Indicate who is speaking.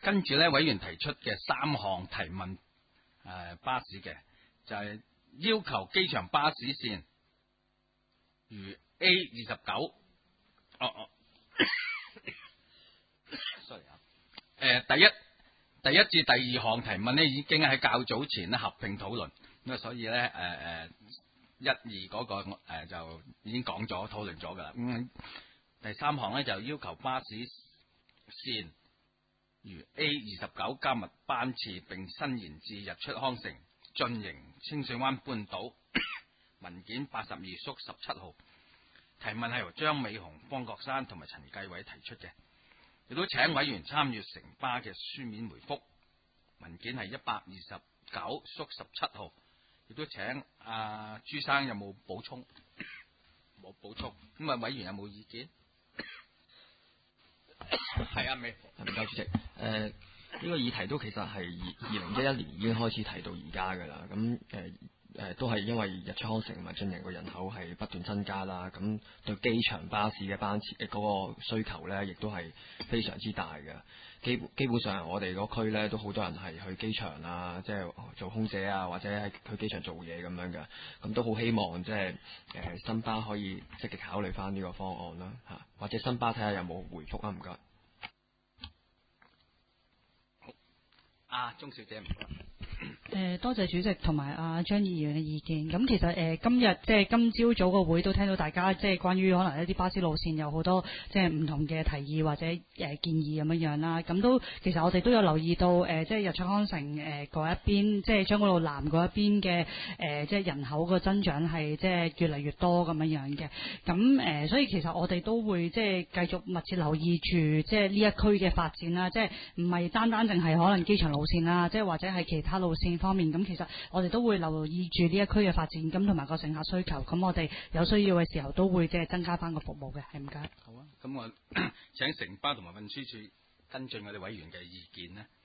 Speaker 1: 跟住咧，委員提出嘅3項提問，巴士嘅就係、要求機場巴士線如 A29，sorry 第一至第2項提問咧，已經喺較早前咧合併討論，咁啊，所以咧1、2嗰個就已經講咗討論咗噶啦。第3項咧就要求巴士線如 A29 加密班次，並伸延至日出康城、晉營、清水灣半島。文件82縮17號，提問係由張美雄、方國珊同埋陳繼偉提出嘅，亦都請委員參閱城巴嘅書面回覆。文件係129縮17號，亦都請朱生有冇補充？冇補充，咁啊委員有冇意見？係啊，未？
Speaker 2: 唔該，主席。呢個議題都其實係2011年已經開始提到而家㗎啦。咁都係因為日出康城同埋晉營個人口係不斷增加啦，咁對機場巴士嘅班次嗰個需求咧，亦都係非常之大嘅。基本上我哋嗰區咧都好多人係去機場啊，即係做空姐啊，或者係去機場做嘢咁樣嘅。咁都好希望即係新巴可以積極考慮翻呢個方案啦，或者新巴睇下有冇回覆啊？唔該。
Speaker 1: 鍾小姐唔該。
Speaker 3: 多謝主席同埋張議員嘅意見。咁其實今日即係今朝早個會都聽到大家即係關於可能一啲巴士路線有好多即係唔同嘅提議或者建議咁樣啦。咁都其實我哋都有留意到即係日出康城嗰一邊，即係將軍澳南嗰一邊嘅即係人口個增長係即係越嚟越多咁樣嘅。咁所以其實我哋都會即係繼續密切留意住即係呢一區嘅發展啦。即係唔係單單淨係可能機場路線啦，即係或者係其他路線方面，咁其實我哋都會留意住呢一區嘅發展，咁同埋個乘客需求，咁我哋有需要嘅時候都會即係增加翻個服務嘅，係唔該。
Speaker 1: 好啊，咁我請城巴同埋運輸署跟進我哋委員嘅意見呢。